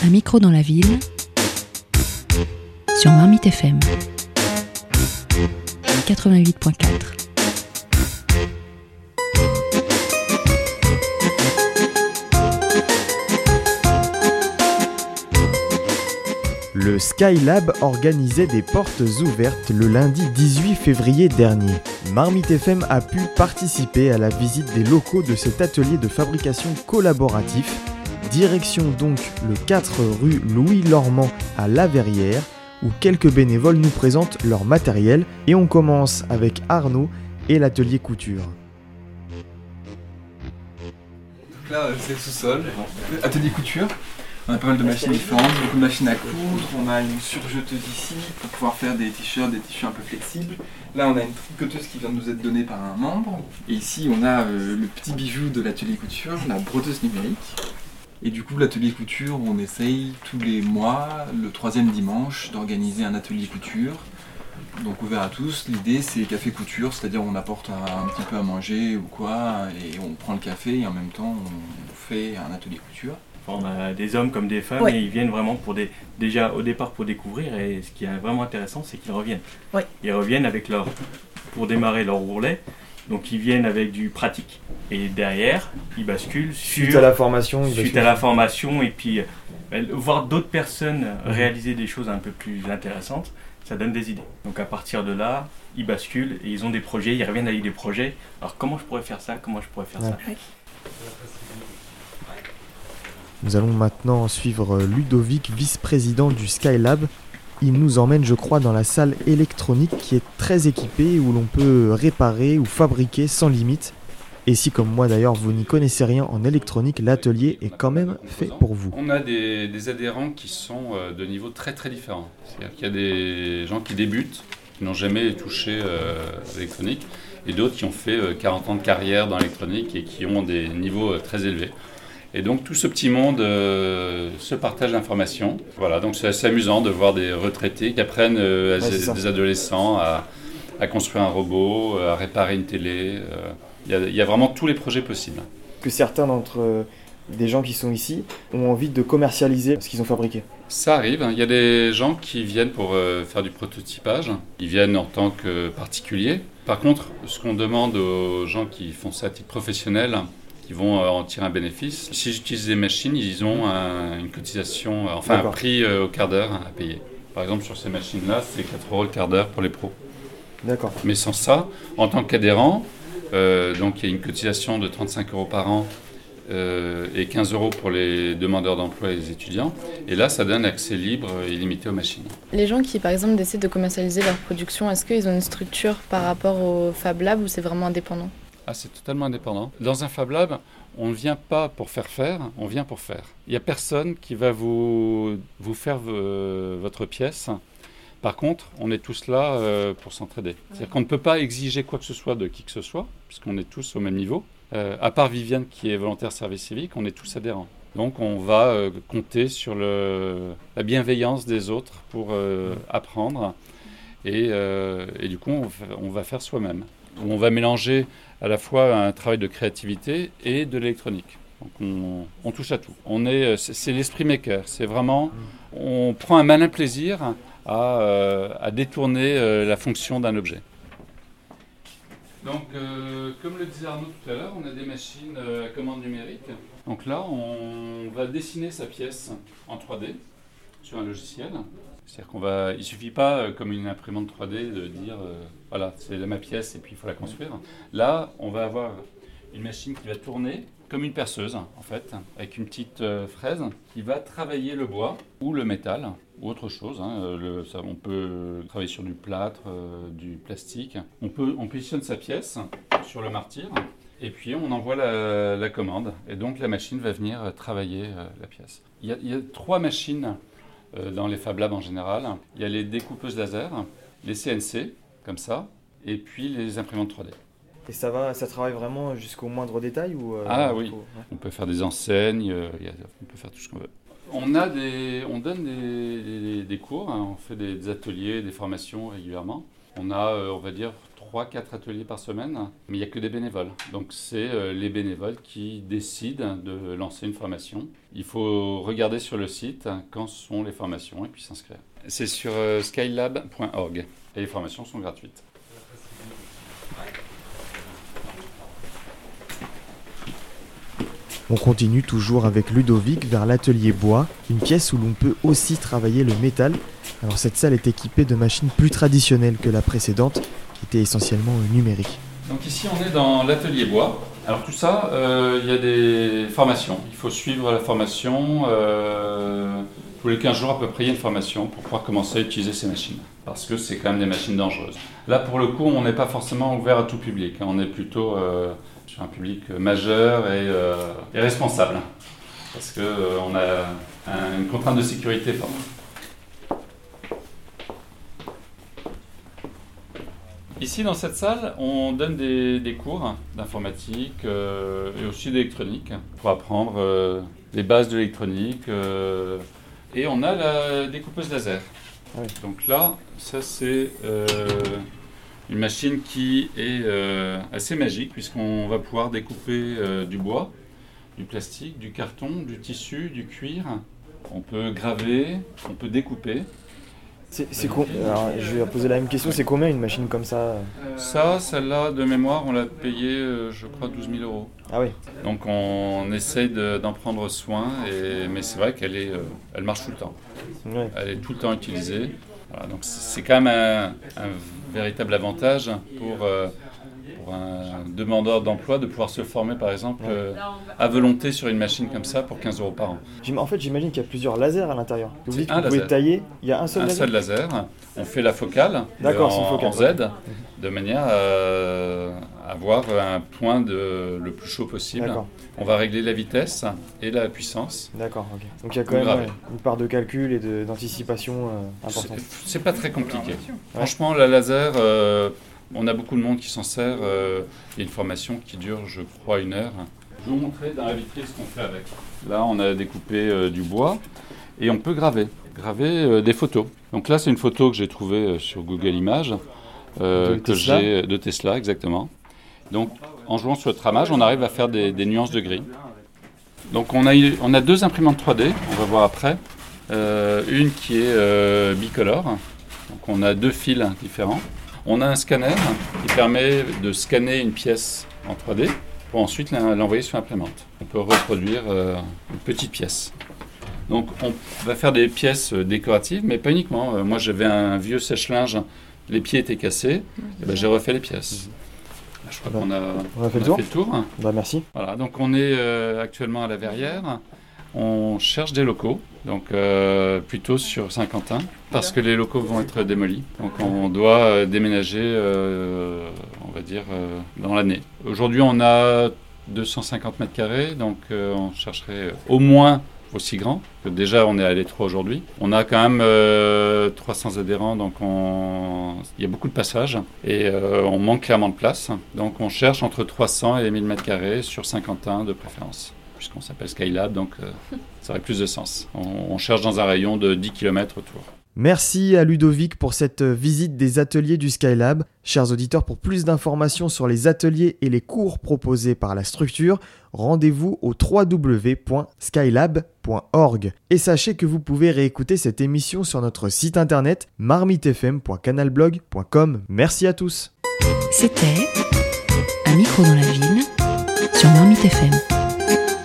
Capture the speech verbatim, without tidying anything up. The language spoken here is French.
Un micro dans la ville sur Marmite F M quatre-vingt-huit point quatre. Le Skylab organisait des portes ouvertes le lundi dix-huit février dernier. Marmite F M a pu participer à la visite des locaux de cet atelier de fabrication collaboratif. Direction donc le quatre rue Louis-Lormand à La Verrière, où quelques bénévoles nous présentent leur matériel, et on commence avec Arnaud et l'atelier couture. Donc là, c'est le sous-sol, atelier couture. On a pas mal de machines différentes, beaucoup de machines à coudre, on a une surjeteuse ici pour pouvoir faire des t-shirts, des tissus un peu flexibles. Là on a une tricoteuse qui vient de nous être donnée par un membre. Et ici on a euh, le petit bijou de l'atelier couture, la brodeuse numérique. Et du coup l'atelier couture, on essaye tous les mois, le troisième dimanche, d'organiser un atelier couture. Donc ouvert à tous, l'idée c'est café couture, c'est-à-dire on apporte un, un petit peu à manger ou quoi, et on prend le café et en même temps on fait un atelier couture. On a des hommes comme des femmes, ouais. Et ils viennent vraiment pour des, déjà au départ pour découvrir, et ce qui est vraiment intéressant c'est qu'ils reviennent. Ouais. Ils reviennent avec leur, pour démarrer leur ourlet, donc ils viennent avec du pratique. Et derrière, ils basculent sur... Suite à la formation. Suite basculent. à la formation, et puis euh, voir d'autres personnes mmh. réaliser des choses un peu plus intéressantes, ça donne des idées. Donc à partir de là, ils basculent et ils ont des projets, ils reviennent avec des projets. Alors comment je pourrais faire ça, comment je pourrais faire ouais. ça ouais. Nous allons maintenant suivre Ludovic, vice-président du Skylab. Il nous emmène, je crois, dans la salle électronique qui est très équipée, où l'on peut réparer ou fabriquer sans limite. Et si, comme moi d'ailleurs, vous n'y connaissez rien en électronique, l'atelier est quand même fait pour vous. On a des, des adhérents qui sont de niveaux très très différents. C'est-à-dire qu'il y a des gens qui débutent, qui n'ont jamais touché euh, à l'électronique, et d'autres qui ont fait euh, quarante ans de carrière dans l'électronique et qui ont des niveaux euh, très élevés. Et donc tout ce petit monde euh, se partage l'information. Voilà, donc c'est assez amusant de voir des retraités qui apprennent euh, à ouais, des adolescents à, à construire un robot, à réparer une télé. Il euh, y, y a vraiment tous les projets possibles. Que certains d'entre euh, des gens qui sont ici ont envie de commercialiser ce qu'ils ont fabriqué. Ça arrive, il y a des gens qui viennent pour euh, faire du prototypage. Ils viennent en tant que particuliers. Par contre, ce qu'on demande aux gens qui font ça à titre professionnel, qui vont en tirer un bénéfice. Si j'utilise des machines, ils ont un, une cotisation, enfin D'accord. un prix au quart d'heure à payer. Par exemple, sur ces machines-là, c'est quatre euros le quart d'heure pour les pros. D'accord. Mais sans ça, en tant qu'adhérent, euh, donc il y a une cotisation de trente-cinq euros par an euh, et quinze euros pour les demandeurs d'emploi et les étudiants. Et là, ça donne accès libre et illimité aux machines. Les gens qui, par exemple, décident de commercialiser leur production, est-ce qu'ils ont une structure par rapport au Fab Lab ou c'est vraiment indépendant ? Ah, c'est totalement indépendant. Dans un Fab Lab, on ne vient pas pour faire faire, on vient pour faire. Il n'y a personne qui va vous, vous faire v- votre pièce. Par contre, on est tous là euh, pour s'entraider. C'est-à-dire qu'on ne peut pas exiger quoi que ce soit de qui que ce soit, puisqu'on est tous au même niveau. Euh, à part Viviane, qui est volontaire service civique, on est tous adhérents. Donc on va euh, compter sur le, la bienveillance des autres pour euh, apprendre. Et, euh, et du coup, on, on va faire soi-même. On va mélanger à la fois un travail de créativité et de l'électronique. Donc on, on touche à tout. On est, c'est, c'est l'esprit maker. C'est vraiment, on prend un malin plaisir à, euh, à détourner euh, la fonction d'un objet. Donc, euh, comme le disait Arnaud tout à l'heure, on a des machines euh, à commande numérique. Donc là, on va dessiner sa pièce en trois D sur un logiciel. C'est-à-dire qu'on va, il ne suffit pas, euh, comme une imprimante trois D, de dire euh, voilà, c'est ma pièce et puis il faut la construire. Là, on va avoir une machine qui va tourner comme une perceuse, en fait, avec une petite euh, fraise qui va travailler le bois ou le métal ou autre chose. Hein. Le, ça, on peut travailler sur du plâtre, euh, du plastique. On, peut, on positionne sa pièce sur le martyr et puis on envoie la, la commande. Et donc la machine va venir travailler euh, la pièce. Il y a, il y a trois machines dans les Fab Labs en général. Il y a les découpeuses laser, les C N C, comme ça, et puis les imprimantes trois D. Et ça va, ça travaille vraiment jusqu'au moindre détail ou euh, Ah oui, faut, ouais. On peut faire des enseignes, euh, y a, on peut faire tout ce qu'on veut. On, a des, on donne des, des, des cours, hein, on fait des, des ateliers, des formations régulièrement. On a, euh, on va dire, trois quatre ateliers par semaine, mais il n'y a que des bénévoles. Donc c'est euh, les bénévoles qui décident de lancer une formation. Il faut regarder sur le site quand sont les formations et puis s'inscrire. C'est sur euh, skylab point org et les formations sont gratuites. On continue toujours avec Ludovic vers l'atelier bois, une pièce où l'on peut aussi travailler le métal. Alors cette salle est équipée de machines plus traditionnelles que la précédente, qui était essentiellement numérique. Donc ici on est dans l'atelier bois. Alors tout ça, euh, il y a des formations. Il faut suivre la formation. Euh, tous les quinze jours à peu près, il y a une formation pour pouvoir commencer à utiliser ces machines. Parce que c'est quand même des machines dangereuses. Là pour le coup, on n'est pas forcément ouvert à tout public. On est plutôt euh, sur un public majeur et, euh, et responsable. Parce qu'on euh, a un, une contrainte de sécurité forte. Ici, dans cette salle, on donne des, des cours d'informatique euh, et aussi d'électronique pour apprendre euh, les bases de l'électronique. Euh, et on a la découpeuse laser. Ouais. Donc là, ça c'est euh, une machine qui est euh, assez magique puisqu'on va pouvoir découper euh, du bois, du plastique, du carton, du tissu, du cuir. On peut graver, on peut découper. C'est, c'est com- Alors, je vais poser la même question, c'est combien une machine comme ça? Ça, celle-là, de mémoire, on l'a payée, euh, je crois, douze mille euros. Ah oui. Donc on essaye de, d'en prendre soin, et, mais c'est vrai qu'elle est, euh, elle marche tout le temps. Ouais. Elle est tout le temps utilisée. Voilà, donc c'est, c'est quand même un, un véritable avantage pour, euh, pour un demandeur d'emploi de pouvoir se former, par exemple, euh, à volonté sur une machine comme ça pour quinze euros par an. En fait, j'imagine qu'il y a plusieurs lasers à l'intérieur. Vous dites que vous laser. pouvez tailler, il y a un seul un laser. Un seul laser. On fait la focale, D'accord, en, c'est focale. en Z, de manière à avoir un point de, le plus chaud possible. D'accord. On va régler la vitesse et la puissance. D'accord, ok. Donc il y a quand même ouais, une part de calcul et de, d'anticipation euh, importante. C'est, c'est pas très compliqué. Ouais. Franchement, la laser, euh, on a beaucoup de monde qui s'en sert. Euh, il y a une formation qui dure, je crois, une heure. Je vais vous montrer dans la vitrine ce qu'on fait avec. Là, on a découpé euh, du bois et on peut graver. Graver euh, des photos. Donc là, c'est une photo que j'ai trouvée euh, sur Google Images, euh, de que Tesla. j'ai de Tesla, exactement. Donc, en jouant sur le tramage, on arrive à faire des, des nuances de gris. Donc, on a, on a deux imprimantes trois D, on va voir après. Euh, une qui est euh, bicolore, donc on a deux fils différents. On a un scanner qui permet de scanner une pièce en trois D pour ensuite l'envoyer sur l'imprimante. On peut reproduire euh, une petite pièce. Donc, on va faire des pièces décoratives, mais pas uniquement. Euh, moi, j'avais un vieux sèche-linge, les pieds étaient cassés, et ben, j'ai refait les pièces. Je crois qu'on a, on a fait, on le, tour. fait le tour. Bah, merci. Voilà, donc on est euh, actuellement à la Verrière. On cherche des locaux, donc euh, plutôt sur Saint-Quentin, parce que les locaux vont être démolis. Donc on doit euh, déménager, euh, on va dire, euh, dans l'année. Aujourd'hui, on a deux cent cinquante mètres carrés, donc euh, on chercherait au moins aussi grand, que déjà on est à l'étroit aujourd'hui. On a quand même euh, trois cents adhérents, donc on... il y a beaucoup de passages et euh, on manque clairement de place. Donc on cherche entre trois cents et mille mètres carrés sur Saint-Quentin de préférence, puisqu'on s'appelle Skylab, donc euh, ça aurait plus de sens. On, on cherche dans un rayon de dix kilomètres autour. Merci à Ludovic pour cette visite des ateliers du Skylab. Chers auditeurs, pour plus d'informations sur les ateliers et les cours proposés par la structure, rendez-vous au w w w point skylab point org. Et sachez que vous pouvez réécouter cette émission sur notre site internet marmite f m point canalblog point com. Merci à tous. C'était Un micro dans la ville sur Marmite F M.